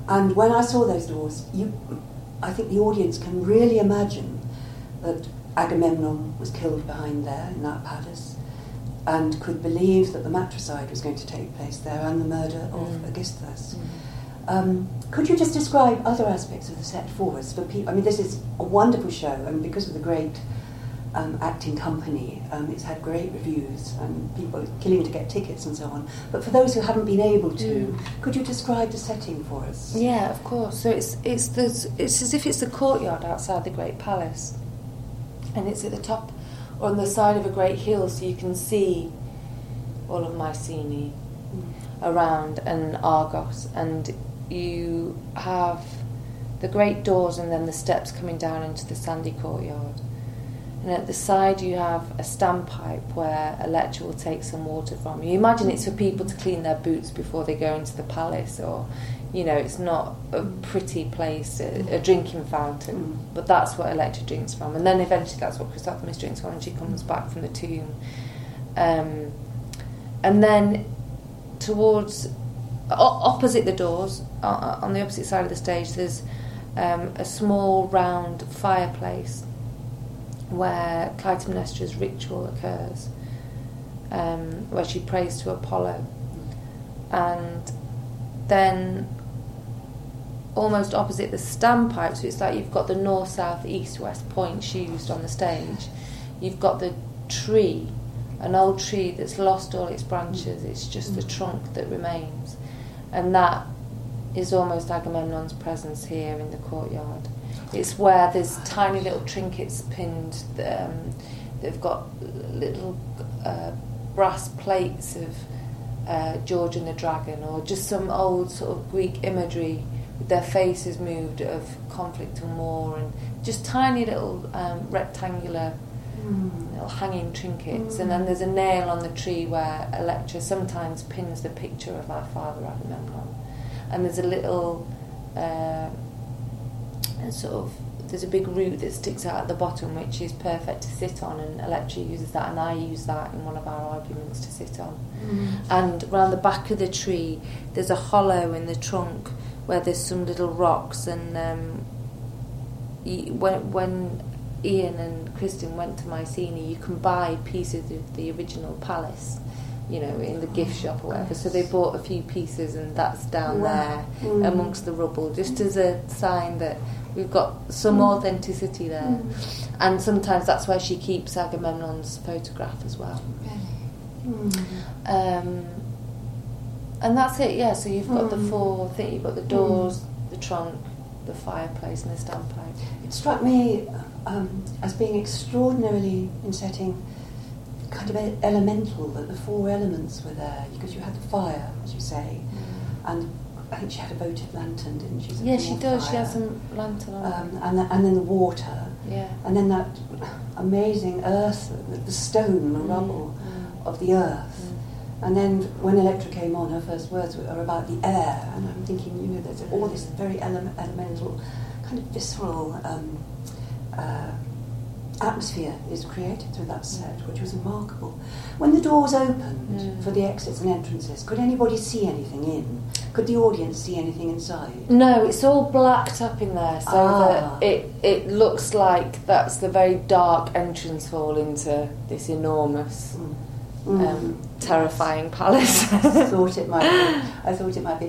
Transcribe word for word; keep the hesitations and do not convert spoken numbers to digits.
And when I saw those doors, you, I think the audience can really imagine that Agamemnon was killed behind there in that palace, and could believe that the matricide was going to take place there and the murder of mm. Aegisthus. Mm. Um, could you just describe other aspects of the set for us? For people, I mean, this is a wonderful show, and because of the great um, acting company, um, it's had great reviews, and people are killing to get tickets and so on. But for those who haven't been able to, mm. could you describe the setting for us? Yeah, of course. So it's it's the, it's as if it's the courtyard outside the great palace, and it's at the top, or on the side of a great hill, so you can see all of Mycenae mm. around, and Argos, and you have the great doors and then the steps coming down into the sandy courtyard. And at the side you have a standpipe where Electra will take some water from you. Imagine it's for people to clean their boots before they go into the palace, or, you know, it's not a pretty place, a, a drinking fountain, mm. but that's what Electra drinks from. And then eventually that's what Chrysosthemis drinks from when she comes back from the tomb. Um, and then towards... opposite the doors, uh, on the opposite side of the stage, there's um, a small round fireplace where Clytemnestra's ritual occurs, um, where she prays to Apollo. And then almost opposite the standpipe, so it's like you've got the north, south, east, west points used on the stage, you've got the tree, an old tree that's lost all its branches, it's just the trunk that remains. And that is almost Agamemnon's presence here in the courtyard. It's where there's tiny little trinkets pinned. Um, they've got little uh, brass plates of uh, George and the Dragon, or just some old sort of Greek imagery with their faces moved of conflict and war, and just tiny little um, rectangular Mm. little hanging trinkets, mm. and then there's a nail on the tree where Electra sometimes pins the picture of our father Agamemnon, and there's a little uh, sort of there's a big root that sticks out at the bottom which is perfect to sit on, and Electra uses that, and I use that in one of our arguments to sit on. Mm. And around the back of the tree there's a hollow in the trunk where there's some little rocks, and um, when when Ian and Kristen went to Mycenae, you can buy pieces of the original palace, you know, in the gift shop or whatever. So they bought a few pieces, and that's down wow. there mm. amongst the rubble, just as a sign that we've got some mm. authenticity there. Mm. And sometimes that's where she keeps Agamemnon's photograph as well. Really? Mm. Um, and that's it, yeah. So you've got mm. the four things, you've got the doors, mm. the trunk, the fireplace, and the standpipe. It struck me um, as being extraordinarily, in setting, kind of elemental, that the four elements were there, because you had the fire, as you say, mm. and I think she had a votive lantern, didn't she? Yeah, she does. Fire. She has some lantern on. Um, and, the, and then the water. Yeah. And then that amazing earth, the stone, the mm. rubble mm. of the earth. Mm. And then when Electra came on, her first words were about the air, and I'm thinking, you know, there's all this very ele- elemental, kind of visceral um, uh, atmosphere is created through that set, which was remarkable. When the doors opened mm. for the exits and entrances, could anybody see anything in? Could the audience see anything inside? No, it's all blacked up in there, so ah. that it, it looks like that's the very dark entrance hall into this enormous... Mm. Um, terrifying palace. I thought it might be. I thought it might be.